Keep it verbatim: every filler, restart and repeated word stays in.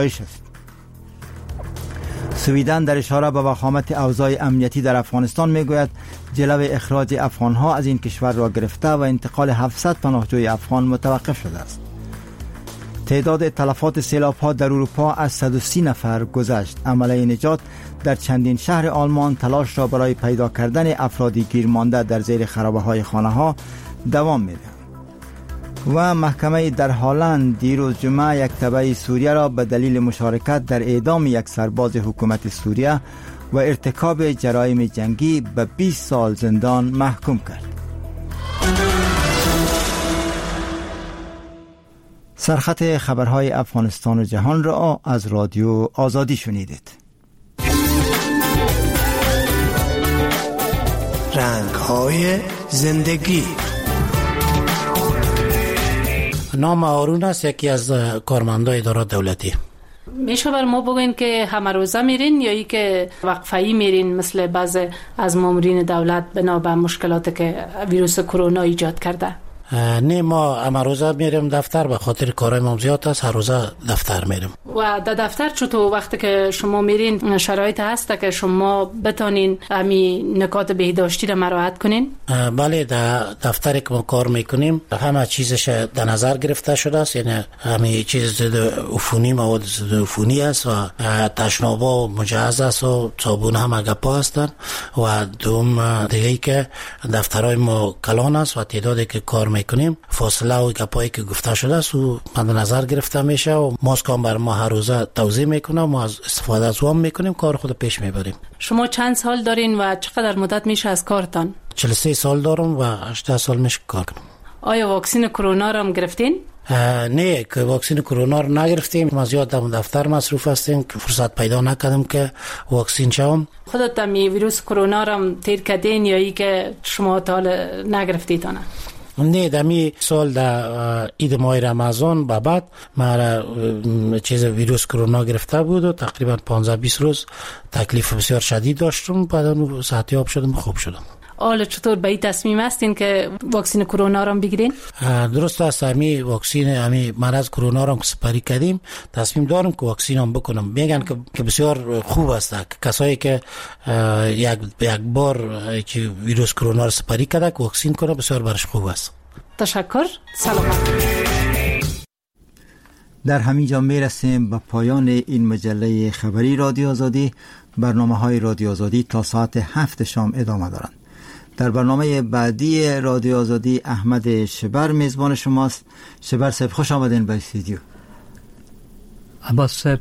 است. سویدن در اشاره به وخامت اوضاع امنیتی در افغانستان میگوید جلو اخراج افغانها از این کشور را گرفته و انتقال هفتصد پناهجوی افغان متوقف شده است. تعداد تلفات سیلاب‌ها در اروپا از صد و سی نفر گذشت. عمله نجات در چندین شهر آلمان تلاش را برای پیدا کردن افرادی گیر مانده در زیر خرابه‌های خانه‌ها دوام می‌دهد. و محکمه در هلند دیروز جمعه یک تبع سوریه را به دلیل مشارکت در اعدام یک سرباز حکومت سوریه و ارتکاب جرایم جنگی به بیست سال زندان محکوم کرد. سرخط خبرهای افغانستان و جهان را از رادیو آزادی شنیدید. رنگ‌های زندگی. نام هارون است، یکی از کارمندان اداره دولتی. میشه بر ما بگوین که همه روزه میرین یا ای که وقفه‌ای میرین مثل بعض از مامورین دولت بنا به مشکلاتی که ویروس کرونا ایجاد کرده؟ نه، ما همه روزه میریم دفتر، به خاطر کارهای ما زیاد است، هر روزه دفتر میریم. و در دفتر چطور وقتی که شما میرین شرایط هست که شما بتونین همین نکات بهداشتی را مراعات کنین؟ بله، در دفتری که ما کار میکنیم همه چیزش در نظر گرفته شده است، یعنی همه چیز ضد عفونی، مواد ضد عفونی است و تشنابا مجهز است و صابون هم اگپا هستن. و دوم دیگه ای که دفترهای ما کلان است و تعدادی که کار میکنیم فاصله و گپایی که گفته شده است و مد نظر گرفته میشه و ماسک هم بر ما هر روزه توزیع میکنه، ما از استفاده از اون میکنیم، کار خود پیش میبریم. شما چند سال دارین و چقدر مدت میشه از کارتان؟ چهل و سه سال دارم و هشده سال میشه کار کنم. آیا واکسن کرونا را هم گرفتین؟ نه، که واکسن کرونا رو نگرفتیم. ما زیاد در دفتر مصروف هستیم که فرصت پیدا نکردم که واکسن شوم. خودت هم ویروس کرونا را هم تیر کردین یا ای که شما تا حالا نگرفتید آن؟ نه، دمی سال در عید ماه رمضان به بعد ما چیز ویروس کرونا گرفته بود و تقریبا پانزده بیست روز تکلیف بسیار شدید داشتم، بعد صحتیاب شدم، خوب شدم. حالا چطور به این تصمیم هستین که واکسن کرونا را بگیرین؟ درست است، همی واکسن همی مرض کرونا را سپری کردیم، تصمیم دارم که واکسن هم بکنم. میگن که بسیار خوب است کسایی که یک یک بار که ویروس کرونا را سپری کرده که واکسن کنه، بسیار برش خوب است. تشکر، سلامت. در همین جا میرسیم به پایان این مجله خبری رادیو آزادی. برنامه های رادیو آزادی تا ساعت هفت شام ادامه دارند. در برنامه بعدی رادیو آزادی احمد شبر میزبان شماست. شبر صاحب خوش آمدین به استودیو. عباس صاحب